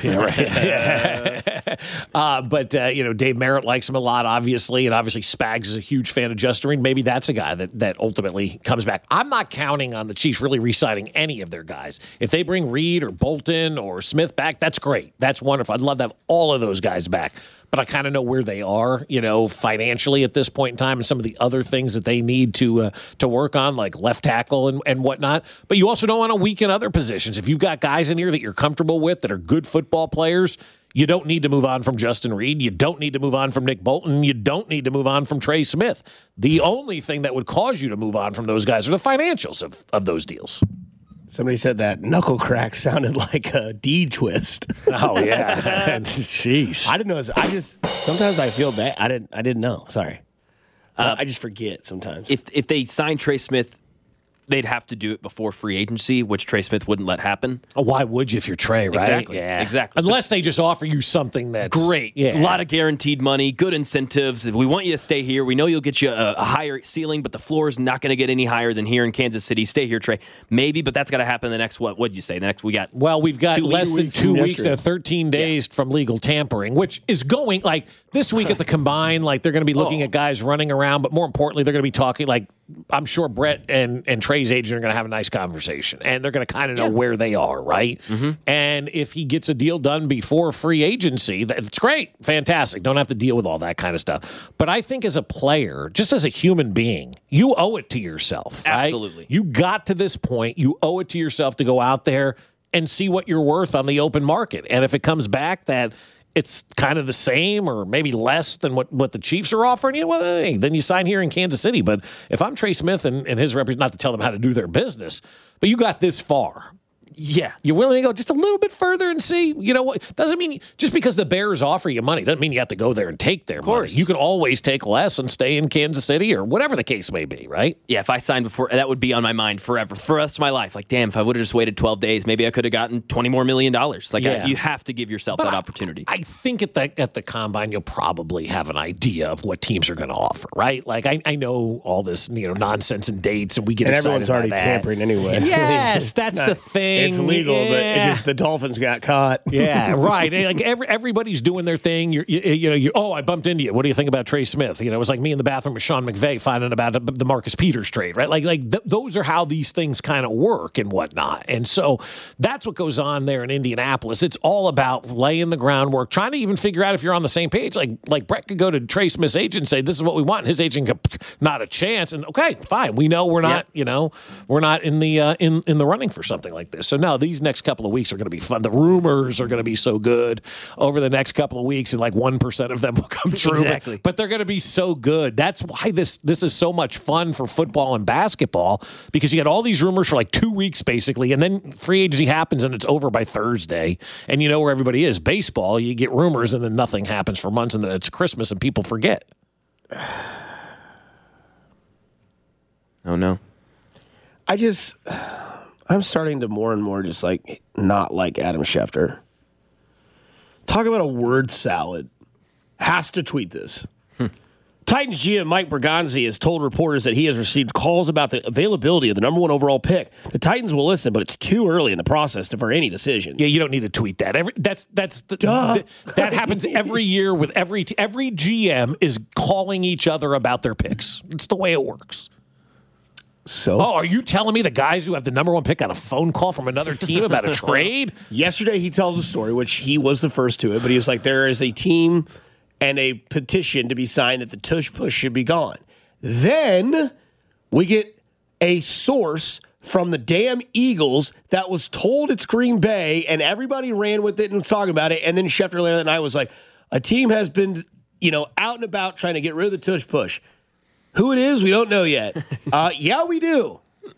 yeah, right. uh, but uh, you know, Dave Merritt likes him a lot, obviously, and obviously Spags is a huge fan of Justin Reed. Maybe that's a guy that that ultimately comes back. I'm not counting on the Chiefs really re-signing any of their guys. If they bring Reed or Bolton or Smith back, that's great. That's wonderful. I'd love to have all of those guys back. But I kind of know where they are, you know, financially at this point in time, and some of the other things that they need to uh, to work on, like left tackle and, and whatnot. But you also don't want to weaken other positions. If you've got guys in here that you're comfortable with that are good football players, you don't need to move on from Justin Reed. You don't need to move on from Nick Bolton. You don't need to move on from Trey Smith. The only thing that would cause you to move on from those guys are the financials of, of those deals. Somebody said that knuckle crack sounded like a D twist. Oh yeah, jeez. I didn't know. I just sometimes I feel bad. I didn't. I didn't know. Sorry. Uh, I just forget sometimes. if if they sign Trey Smith, they'd have to do it before free agency, which Trey Smith wouldn't let happen. Why would you if you're Trey, right? Exactly. Yeah. Exactly. Unless they just offer you something that's Great. Yeah. A lot of guaranteed money, good incentives. We want you to stay here. We know you'll get you a, a higher ceiling, but the floor is not going to get any higher than here in Kansas City. Stay here, Trey. Maybe, but that's got to happen the next, what would you say? The next, we got. Well, we've got Two less weeks. than two Yes, weeks sir. and thirteen days from legal tampering, which is going like this week at the Combine. Like they're going to be looking Oh. at guys running around, but more importantly, they're going to be talking. Like I'm sure Brett and and Trey's agent are going to have a nice conversation, and they're going to kind of know where they are, right? Mm-hmm. And if he gets a deal done before free agency, that's great, fantastic. Don't have to deal with all that kind of stuff. But I think as a player, just as a human being, you owe it to yourself. Right? Absolutely. You got to this point. You owe it to yourself to go out there and see what you're worth on the open market. And if it comes back that it's kind of the same or maybe less than what, what the Chiefs are offering you, well, hey, then you sign here in Kansas City. But if I'm Trey Smith and, and his representative, not to tell them how to do their business, but you got this far. Yeah. You're willing to go just a little bit further and see, you know what? Doesn't mean just because the Bears offer you money doesn't mean you have to go there and take their course. money. You can always take less and stay in Kansas City or whatever the case may be, right? Yeah, if I signed before, that would be on my mind forever, for the rest of my life. Like, damn, if I would have just waited twelve days, maybe I could have gotten twenty more million dollars. Like, Yeah. I, you have to give yourself But that I- opportunity. I think at the at the Combine, you'll probably have an idea of what teams are going to offer, right? Like I, I know all this, you know, nonsense and dates, and we get and excited everyone's about already that. tampering anyway. Yes, It's that's not- the thing. It's legal, but it's Yeah. just the Dolphins got caught. Yeah, right. And, like every, everybody's doing their thing. You're, you, you know, you oh, I bumped into you. What do you think about Trey Smith? You know, it was like me in the bathroom with Sean McVay finding about the, the Marcus Peters trade, right? Like, like th- those are how these things kind of work and whatnot. And so that's what goes on there in Indianapolis. It's all about laying the groundwork, trying to even figure out if you're on the same page. Like, like Brett could go to Trey Smith's agent and say, "This is what we want." And his agent go, "Not a chance." And okay, fine. We know we're not. Yep. You know, we're not in the uh, in in the running for something like this. So, no, these next couple of weeks are going to be fun. The rumors are going to be so good over the next couple of weeks, and like one percent of them will come true. Exactly. But, but they're going to be so good. That's why this this is so much fun for football and basketball, because you get all these rumors for like two weeks, basically, and then free agency happens, and it's over by Thursday, and you know where everybody is. Baseball, you get rumors, and then nothing happens for months, and then it's Christmas, and people forget. Oh, no. I just, I'm starting to more and more just like not like Adam Schefter. Talk about a word salad. Has to tweet this. Hmm. Titans G M Mike Berganzi has told reporters that he has received calls about the availability of the number one overall pick. The Titans will listen, but it's too early in the process to, for any decisions. Yeah, you don't need to tweet that. Every, that's that's the, Duh. the, that happens every year with every t- every G M is calling each other about their picks. It's the way it works. So, oh, are you telling me the guys who have the number one pick got a phone call from another team about a trade? Yesterday, he tells a story, which he was the first to it, but he was like, there is a team and a petition to be signed that the tush push should be gone. Then we get a source from the damn Eagles that was told it's Green Bay, and everybody ran with it and was talking about it. And then Schefter later that night was like, a team has been, you know, out and about trying to get rid of the tush push. Who it is, we don't know yet. Uh, yeah, we do.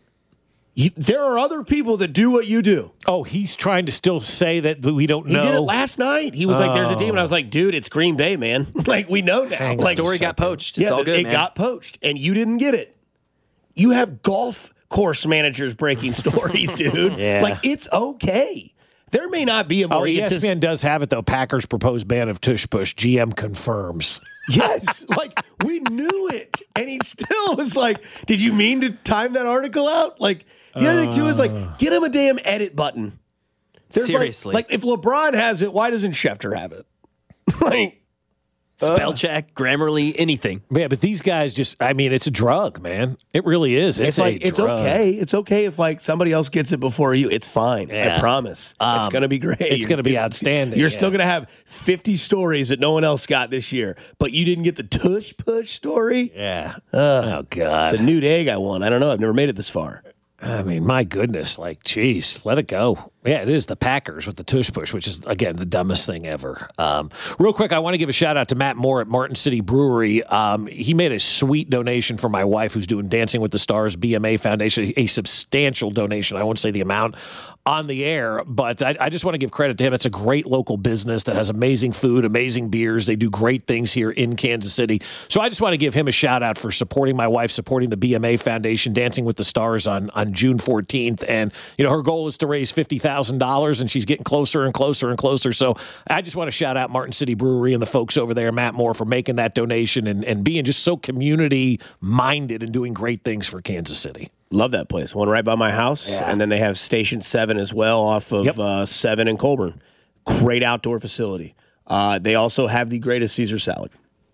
You, there are other people that do what you do. Oh, he's trying to still say that we don't know. He did it last night. He was oh. like, there's a team. And I was like, dude, it's Green Bay, man. Like, we know now. Hang like, the story got poached. It's yeah, all good, it man. got poached, and you didn't get it. You have golf course managers breaking stories, dude. Yeah. Like, it's okay. There may not be a more... Oh, E S P N does have it, though. Packers proposed ban of tush push. G M confirms. Yes, like, we knew it. And he still was like, did you mean to time that article out? Like, the other thing, too, is like, get him a damn edit button. There's Seriously. Like, like, if LeBron has it, why doesn't Schefter have it? Like... Spell uh, check, Grammarly, anything. Yeah, but these guys just, I mean, it's a drug, man. It really is. It's, It's like, a it's drug. okay. It's okay if, like, somebody else gets it before you. It's fine. Yeah. I promise. Um, it's going to be great. It's going to be outstanding. You're yeah. still going to have fifty stories that no one else got this year, but you didn't get the tush push story? Yeah. Uh, oh, God. It's a nude egg I won. I don't know. I've never made it this far. I mean, my goodness, like, geez, let it go. Yeah, it is the Packers with the tush push, which is, again, the dumbest thing ever. Um, real quick, I want to give a shout out to Matt Moore at Martin City Brewery. Um, he made a sweet donation for my wife, who's doing Dancing with the Stars B M A Foundation, a substantial donation. I won't say the amount on the air, but I, I just want to give credit to him. It's a great local business that has amazing food, amazing beers. They do great things here in Kansas City. So I just want to give him a shout out for supporting my wife, supporting the B M A Foundation, Dancing with the Stars on, on June fourteenth. And, you know, her goal is to raise fifty thousand dollars, and she's getting closer and closer and closer. So I just want to shout out Martin City Brewery and the folks over there, Matt Moore, for making that donation and, and being just so community-minded and doing great things for Kansas City. Love that place. One right by my house. Yeah. And then they have Station seven as well off of Yep. uh, seven in Colburn. Great outdoor facility. Uh, they also have the greatest Caesar salad.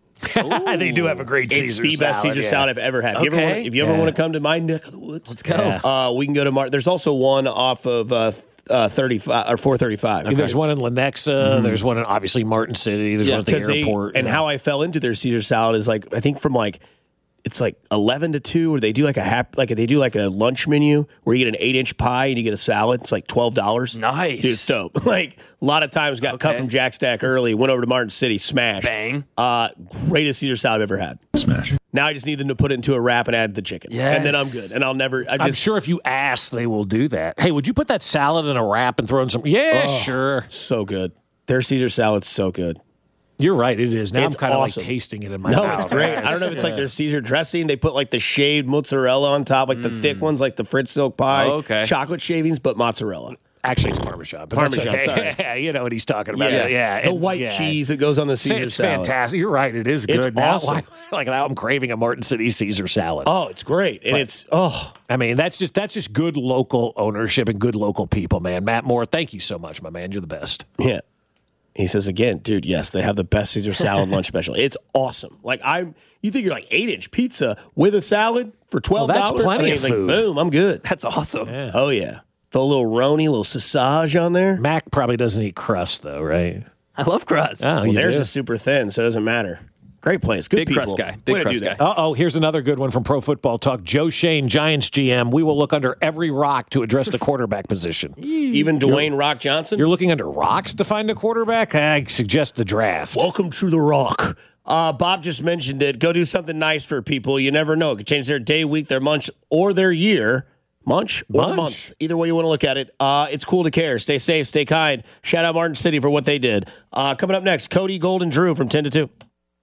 They do have a great Caesar It's salad. the best Caesar yeah. salad I've ever had. If you ever, Okay. wanna, if you ever Yeah. want to come to my neck of the woods, Let's go. Yeah. uh, we can go to Martin. There's also one off of uh, uh, thirty-five or four thirty-five. There's one in Lenexa. There's one in, obviously, Martin City. There's Yeah, one at the Because they, airport. and yeah. how I fell into their Caesar salad is like, I think from like, it's like eleven to two, or they do like a hap, like they do like a lunch menu where you get an eight inch pie and you get a salad. It's like twelve dollars. Nice. Dude, it's dope. Like a lot of times got cut Okay. from Jack Stack early, went over to Martin City, smashed. Bang. Uh, greatest Caesar salad I've ever had. Smash. Now I just need them to put it into a wrap and add the chicken. Yes. And then I'm good. And I'll never, I I'm just, sure if you ask, they will do that. Hey, would you put that salad in a wrap and throw in some? Yeah, Oh. sure. so good. Their Caesar salad's so good. You're right. It is. Now It's I'm kind of awesome. like tasting it in my No, mouth. it's great. I don't know if it's like their Caesar dressing. They put like the shaved mozzarella on top, like the thick ones, like the Fritz silk pie. Oh, okay. Chocolate shavings, but mozzarella. Actually, it's Parmesan. But Parmesan, that's okay. sorry. You know what he's talking about. Yeah, yeah. The And- white yeah. cheese that goes on the It's, Caesar it's salad. fantastic. You're right. It is good. It's now, awesome. like now, I'm craving a Martin City Caesar salad. Oh, it's great. And But- it's, oh, I mean, that's just that's just good local ownership and good local people, man. Matt Moore, thank you so much, my man. You're the best. yeah. He says again, dude, yes, they have the best Caesar salad lunch special. It's awesome. Like, I'm, you think you're like eight inch pizza with a salad for twelve dollars? Well, that's plenty I mean, of like, food. boom, I'm good. That's awesome. Yeah. Oh, yeah. The little roni, little sausage on there. Mac probably doesn't eat crust though, right? I love crust. Oh, Well, you theirs do? is super thin, so it doesn't matter. Great place. Good Big people. crust guy. Big Way to crust do guy. that. Uh-oh, here's another good one from Pro Football Talk. Joe Shane, Giants G M. We will look under every rock to address the quarterback position. Even Dwayne Rock Johnson? You're looking under rocks to find a quarterback? I suggest the draft. Welcome to the Rock. Uh, Bob just mentioned it. Go do something nice for people. You never know. It could change their day, week, their month, or their year. Munch or Munch. month. Either way you want to look at it. Uh, it's cool to care. Stay safe. Stay kind. Shout out Martin City for what they did. Uh, coming up next, Cody Golden Drew from ten to two.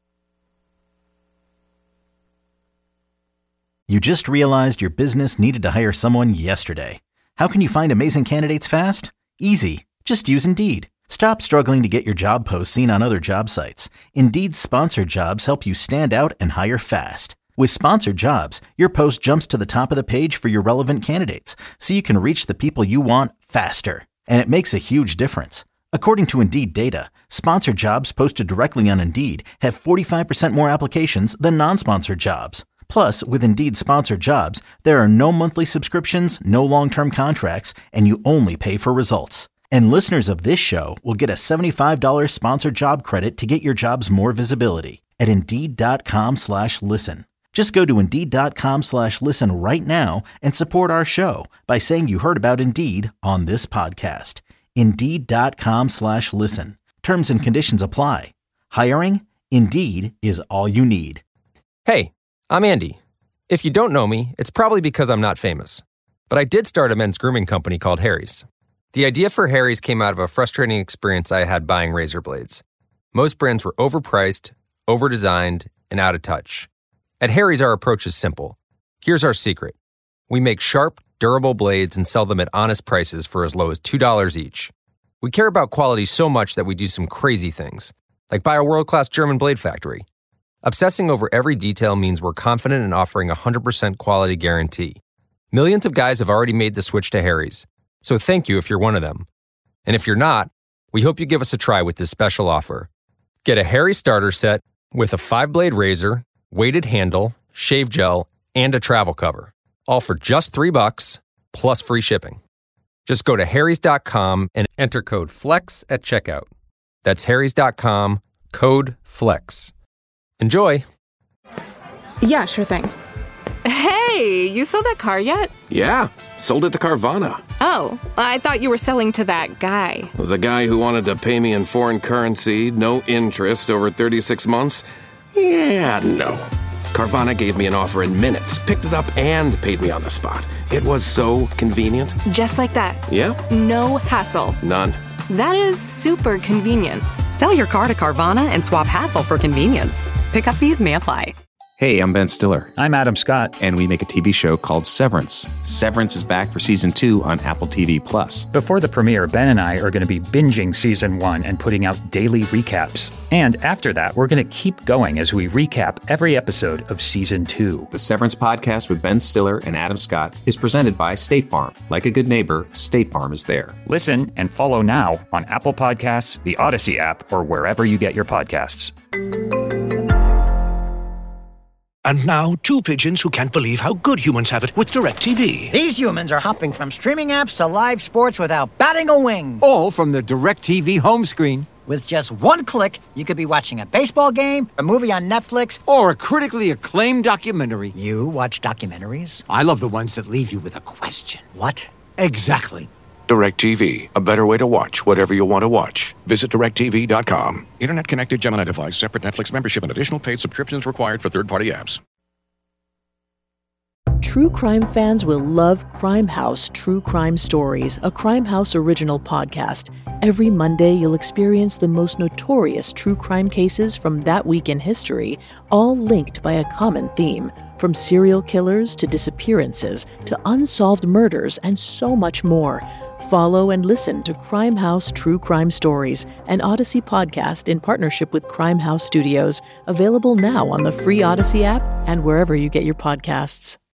You just realized your business needed to hire someone yesterday. How can you find amazing candidates fast? Easy. Just use Indeed. Stop struggling to get your job posts seen on other job sites. Indeed's sponsored jobs help you stand out and hire fast. With sponsored jobs, your post jumps to the top of the page for your relevant candidates, so you can reach the people you want faster. And it makes a huge difference. According to Indeed data, sponsored jobs posted directly on Indeed have forty-five percent more applications than non-sponsored jobs. Plus, with Indeed sponsored jobs, there are no monthly subscriptions, no long-term contracts, and you only pay for results. And listeners of this show will get a seventy-five dollars sponsored job credit to get your jobs more visibility at Indeed.com slash listen. Just go to Indeed.com slash listen right now and support our show by saying you heard about Indeed on this podcast. Indeed.com slash listen. Terms and conditions apply. Hiring? Indeed is all you need. Hey, I'm Andy. If you don't know me, it's probably because I'm not famous. But I did start a men's grooming company called Harry's. The idea for Harry's came out of a frustrating experience I had buying razor blades. Most brands were overpriced, overdesigned, and out of touch. At Harry's, our approach is simple. Here's our secret. We make sharp, durable blades and sell them at honest prices for as low as two dollars each. We care about quality so much that we do some crazy things, like buy a world-class German blade factory. Obsessing over every detail means we're confident in offering a one hundred percent quality guarantee. Millions of guys have already made the switch to Harry's, so thank you if you're one of them. And if you're not, we hope you give us a try with this special offer. Get a Harry's starter set with a five-blade razor, weighted handle, shave gel, and a travel cover, all for just three bucks plus free shipping. Just go to harrys dot com and enter code FLEX at checkout. That's harrys dot com, code FLEX. Enjoy. Yeah, sure thing. Hey, you sold that car yet? Yeah, sold it to Carvana. Oh, I thought you were selling to that guy. The guy who wanted to pay me in foreign currency, no interest, over thirty-six months? Yeah, no. Carvana gave me an offer in minutes, picked it up, and paid me on the spot. It was so convenient. Just like that. Yeah? No hassle. None. That is super convenient. Sell your car to Carvana and swap hassle for convenience. Pickup fees may apply. Hey, I'm Ben Stiller. I'm Adam Scott. And we make a T V show called Severance. Severance is back for season two on Apple T V Plus. Before the premiere, Ben and I are going to be binging season one and putting out daily recaps. And after that, we're going to keep going as we recap every episode of season two. The Severance podcast with Ben Stiller and Adam Scott is presented by State Farm. Like a good neighbor, State Farm is there. Listen and follow now on Apple Podcasts, the Odyssey app, or wherever you get your podcasts. And now, two pigeons who can't believe how good humans have it with DirecTV. These humans are hopping from streaming apps to live sports without batting a wing. All from the DirecTV home screen. With just one click, you could be watching a baseball game, a movie on Netflix, or a critically acclaimed documentary. You watch documentaries? I love the ones that leave you with a question. What? Exactly. DirecTV, a better way to watch whatever you want to watch. Visit direct T V dot com. Internet connected Gemini device, separate Netflix membership, and additional paid subscriptions required for third-party apps. True crime fans will love Crime House True Crime Stories, a Crime House original podcast. Every Monday, you'll experience the most notorious true crime cases from that week in history, all linked by a common theme. From serial killers to disappearances to unsolved murders and so much more. Follow and listen to Crime House True Crime Stories, an Odyssey podcast in partnership with Crime House Studios, available now on the free Odyssey app and wherever you get your podcasts.